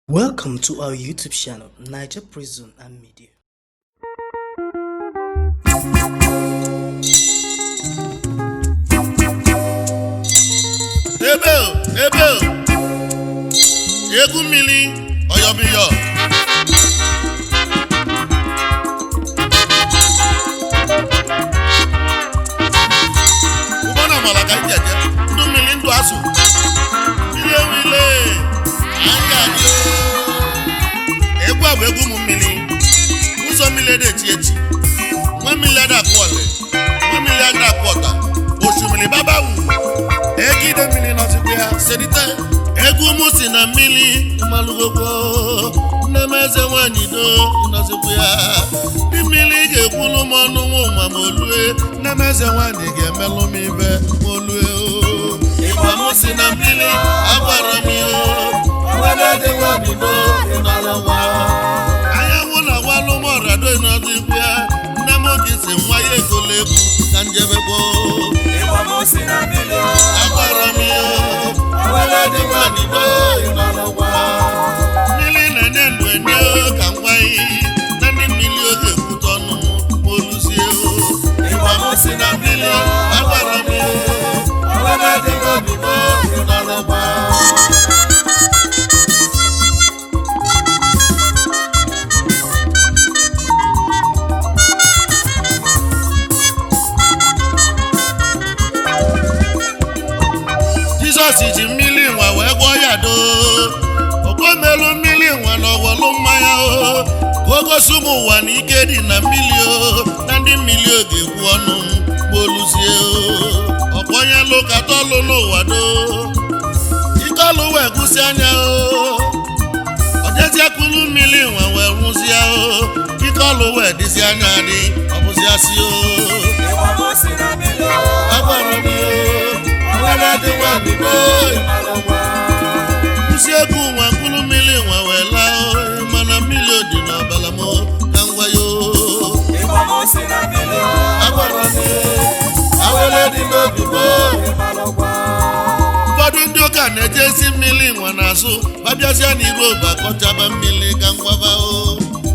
Welcome to our YouTube channel, Niger Prison and Media. Ebe Egwu mmiri oyomiyo Ubona malaka njeje ndu mmiri ndu asu wile anya dio Egwu abu egwu mu mmiri Uzo mmiri de tieti Nwa mmiri ada kwole Nwa mmiri ada kwota Osu mmiri baba wu Egide mmiri nọzikwa ya sedite Egwu musi na mmiri ịmalụgokwo Nnemeze nwanyị do nọzikwa ya Di mmiri ga-ekwulu m ọnụ nwa ma olue Nnemeze nwanyị ga-emelụ m ibe olue Ịgba musi na mmiri agbara m ihe Nnemeze nwanyị do ịnọlọwa Anyanwụ na walụ m ọrado ịnọzikwa ya Nne m gisi nwa ya egolegwu ka njebekwo Ịgba musi na mmiri agbara m ihe Mmiri na-enye ndụ enye ka ngwaghị na ndị mmiri oge kwute ọnụ oluzie Ịgba m si na mmiri agbara m Jizọs ji mmiri nwa wee gwọọ ya doo Okomelu mmiri nwa n'ọwọlụ mmanya o ka o gosi ụmụ ụwa na ike dị na mmiri o na ndị mmiri oge ekwu ọnụ gboluzie ọkpọnyelụ katọlụ n'ụwa doo ike ọlụ wee gụsi anya o ojezie kulu mmiri nwa wee rụzie o ike ọlụ wee dịzi anya dị ọbụziasị o agbara m Usi egwu nwa kwulu mmiri nwa wee laa mana mmiri dị n'ọbala m ka ngwa yo agbara m awele dị n'obi m Ụfọdụ ndị ụka na-ejezi mmiri nwa n'azụ babịazịa n'iru oba kọchaba mmiri ka ngwaba o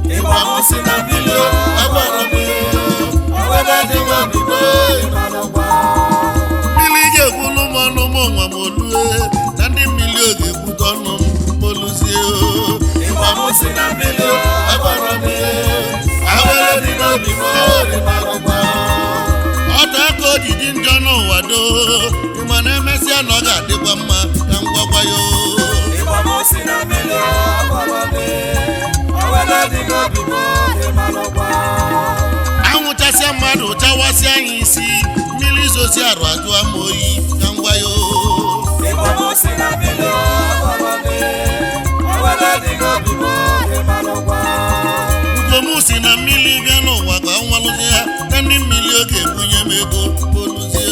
agbara m awele dị n'obi m Mmiri ga-ekwulu m ọnụ m nwa m olue na ndị mmiri oge ekwute ọnụ m oluzie Ịgba m si na mmiri agbara m awere dị n'obi m Ọta aka odidi njọ n'ụwa doo ịma na emesịa na ọ ga-adịkwa mma ka m gwakwa ya Ịgba m si na mmiri agbara m awere dị n'obi m Anwụchasịa mmadụ chawasịa anyị isi mmiri zozi arụ ajụa m oyi ka ngwa ya Ugom si na mmiri bịa n'ụwa ka ọ nwalụzie ya na ndị mmiri oge ebunye m ego oluzie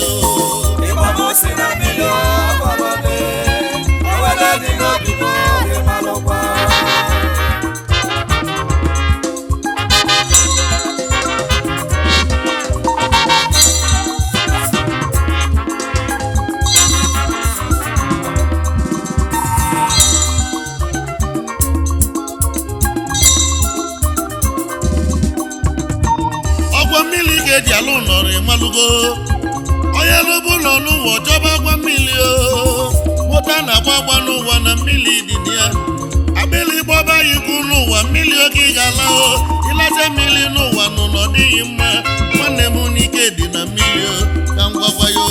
Mmiri ga-eji alụ nọrọ ịmalụgo onye lụbụ nọ n'ụwa chọba agwa mmiri o mụta na agba n'ụwa na mmiri dị na ya agbịlị gbọba ikwu n'ụwa mmiri oge ga-ala o ịlaje mmiri n'ụwa nọ n'ọdịghị mma nwanne m n'ike dị na mmiri o ka m gwakwa ya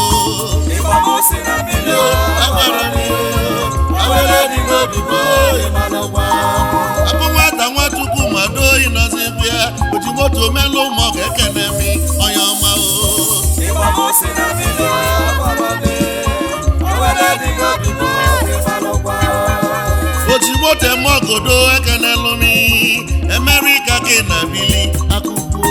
abụ nwata Nwachukwu ma doo ịnọzikwa ya oji moto melụ ụmụ ọ ga-ekene m onye ọma oji moto eme ọgodo ekenelụ m Emerika gị na bili akụkụ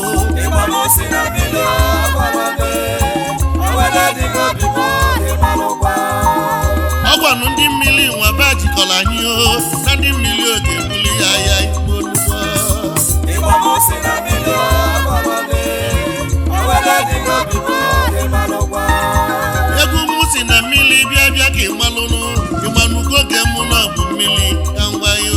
Ọgwanụ ndị mmiri nwa be jikọrọ anyị o na ndị mmiri oge ebuli ya ya ikpolugbo Egwu m si na mmiri bịa ka ịmalụnụ ịmanụgo oge mụ na ọ bụ mmiri ka ngwa ya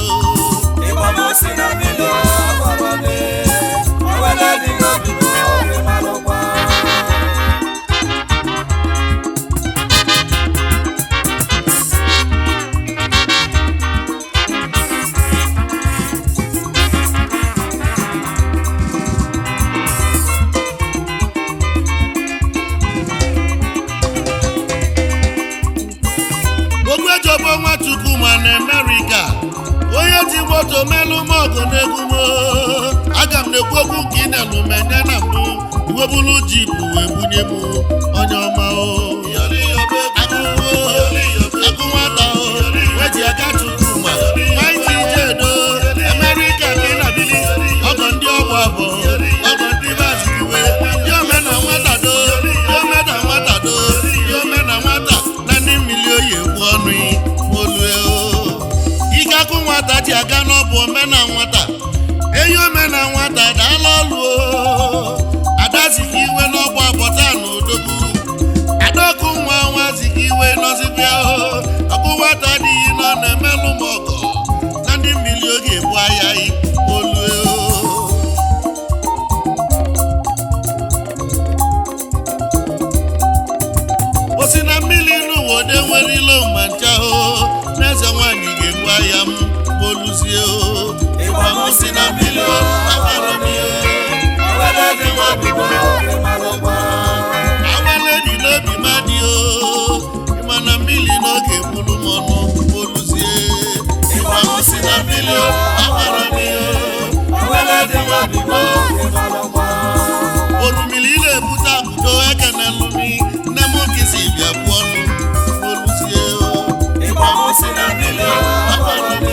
moto melu mogo negumo aga m na-ekwu okwu ka ị na-elu menye na mbụ iwe bụrụ jipu wee bunye m onye ọma o agụ nwata o weji aka chukwu ma nwaanyị jedo Amerika ka ị na-abili ọgọ ndị ọgwụ abụọ ọgọ ndị bazikiwe yome na nwata do yome na nwata do yome na nwata na ndị mmiri oyi egwu ọnụ olue ike akụ nwata ji aga n'ọbụ ome na nwata eyi ome na nwata daala ọlụ adazika iwe n'ọgba abọta na odogwu adọkụ nwa nwazika iwe nọzibịa ọkụ nwata adịghị nọ na-emelụ m ọgọ na ndị mmiri oge egbu ahịa olue osi na mmiri n'ụwa ode nwere ilo ma ncha n'eze nwaanyị ga-egbu ahịa m oluzie ịgba m si na mmiri agbara m awele dị n'obi madị ịma na mmiri n'oge gburu m ọnụ oluzie ịgba m si na mmiri agbara m orumili na-ebute akụdo ekenelụmi nne m nkịsị bịa bụ ọnụ oluzie ịgba m si na mmiri agbara m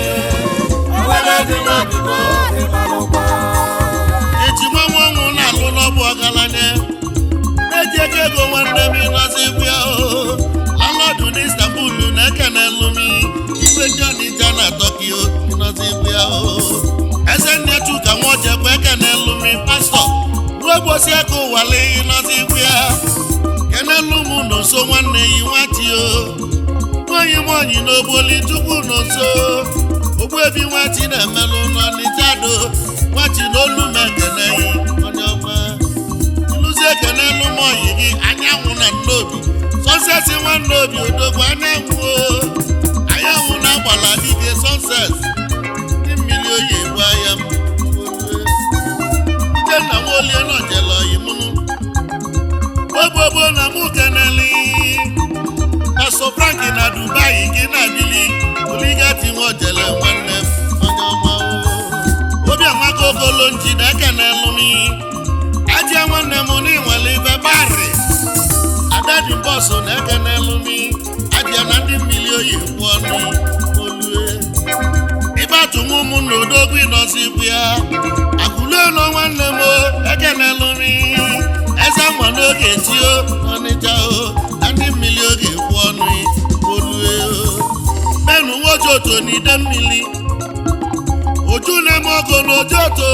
eji nwanwe ọnwụ na-alụ n'ọbụ ọgaranya eji ego nwanne m ịnọzi bịa alọdụ n'Istanbul na-ekenelụmi igwe jonija na Tokyo ịnọzi bịa eze nnetu ka nwojekwa ekenelụmi pastọ ruogbosi aka ụwale ịnọzi bịa kenelụmụ n'oso nwanne yi nwati nwaanyị nwaanyị n'ogboli chukwu n'oso ogbuebi nwati na-emelụ n'Ọnịchado nwati n'olu m ekeneghị onye ọma ịlụzi ekenelụ m oyi gị anyanwụ na nnobi sọnseti nwanne obi odogwu anyanwụ na-agbala dike sọnset ndị mmiri oyi egbu ahịa m uchenna nwaolie nọjele oyi mụnụ obobo na mụ keneli Pastor Frank na Dubai gị na-abili oligati nwojele nwanne m onye ọma obi amaka ogolo njide ekenelụmi ajia nwanne m n'inwele ibe barị adadi mbọsụ na ekenelụmi ajia na ndị mmiri oyi ekwu ọnụ olue ịbatụnwu ụmụ na odogwu ịnọzi bụ ya akụlụelu nwanne m ekenelụmi eze nwa n'oge tio Ọnịcha na ndị mmiri oge ekwu ọnụ olue menu nwojoto n'ide mmiri oju na-eme ọgụ n'ojoto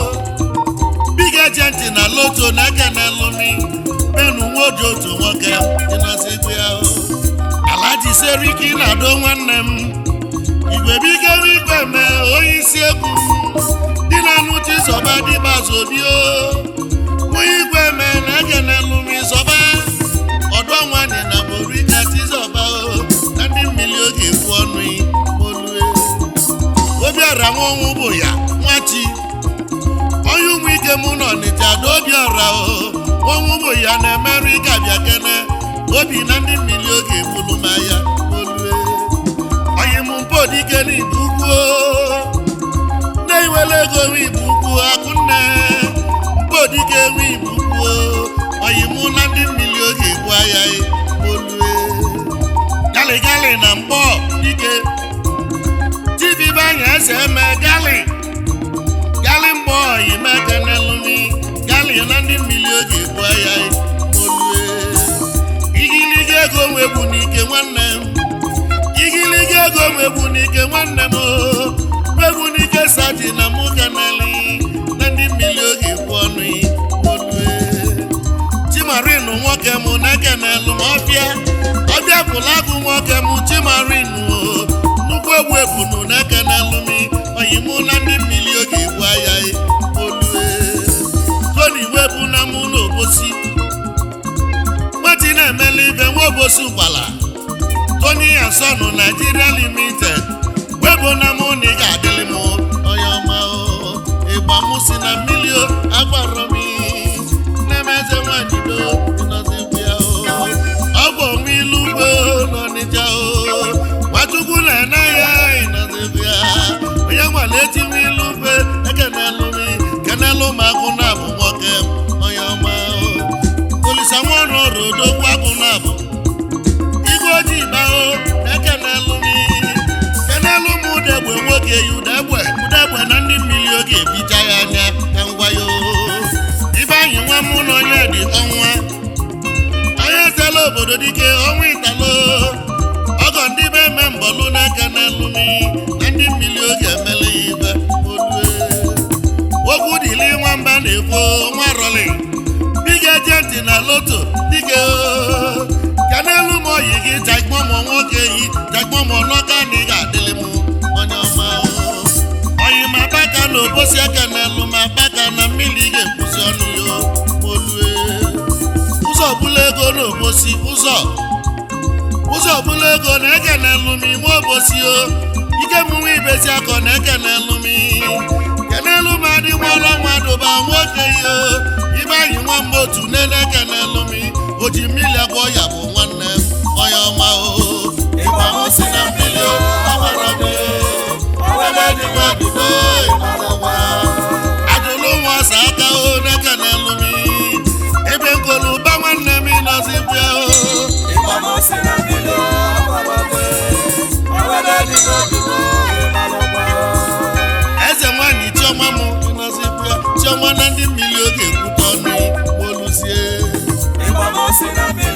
big agent na loto na ekenelụmi menu nwojoto nwoke ịnọzigbu ya Alhaji Seriki na-ado nwanne m igwe bigere igwe mee onye isi egwu dị na nụchi zọba dịbazobio onye igwe mee na ekenelụmi zọba ọdọ nwanyị na borika tizọba na ndị mmiri oge ekwu ọnụ olue obiọra nwanwụ bụ ya nwachi onye ụmụ ike mụ nọ n'Ọnịcha do obiọra nwanwụ bụ ya na Amerika bịa kene obi na ndị mmiri oge egbulu ma ya olue onye m mpodike n'Igbo Ukwu na-iwele ego Igbo Ukwu akụnne mpodike nwe Igbo Ukwu onye mụ na ndị mmiri oge egbu ahịa olue gali na mgbọ dike TV banya eze eme gali mgbọ oyi mekenelụmi gali na ndị mmiri oge egbu ahịa olue igiliga ego nwegbu n'ike nwanne m igiliga ego nwegbu n'ike nwanne m nwegbu n'ike saji na mụ keneli na ndị mmiri oge egbu ọnụ olue Chimarinu nwoke m na-ekenelụ m ọbịa pụlagụ nwoke m Chimarinu nnukwu egwu ebunu na-ekenelụmi oyi mụ na ndị mmiri oge egbu ahịa olue Tony webu na mụ n'Obosi nwati na-emeli ibe nwa Obosi ụgbala Tony Asonu Nigeria Limited webu na mụ na ị ga-adịlị m onye ọma ịgba mụ si na mmiri agbara m na-emeze nwanyị do ịnọzigbu ya ọgwụ onwe ilu ugbo n'Ọnịcha Nwachukwu na-ene ya ịnọzigbu ya onye nwale eti oge udegbe na ndị mmiri oge ebicha ya anya ka ngwa yo ibe anyị nwa mụ na onye dị ọnwa onye zela obodo dike ọnwa italo ọgọ ndị be eme mbọlụ n'aka na alụmi na ndị mmiri oge emele ibe olue okwu dịli nwamba na-ekwo nwa rọli big ejenti na loto dike ka n'elu m oyi gị jagbọmọ nwoke yi jagbọmọ n'ọka na ị ga-adịlị m onye ọma oyi ma baka na obosi aka n'elu ma baka na mmiri ga-ekwuzi ọnụ ya olue ụzọ ọbụla ego na obosi ụzọ ọbụla ego na-eke n'elu m ime obosi o ike mụnwe ibezi akọ na-eke n'elu m kenelu m adịgbọla nwadụba nwoke yo ibe anyị nwa mma otu na-eke n'elu m o ji mmiri agwọ ya bụ nwanne m onye ọma o ịgba m si na mmiri ọgbara m ajụlụ nwa ọsa aka o n'eke n'elu m ebe nkolu ụba nwanne m nọzi bịa o ịgba m si na mmiri eze nwanyị chiọma m nọzi chiọma na ndị mmiri oge ekwute ọnụ oluzie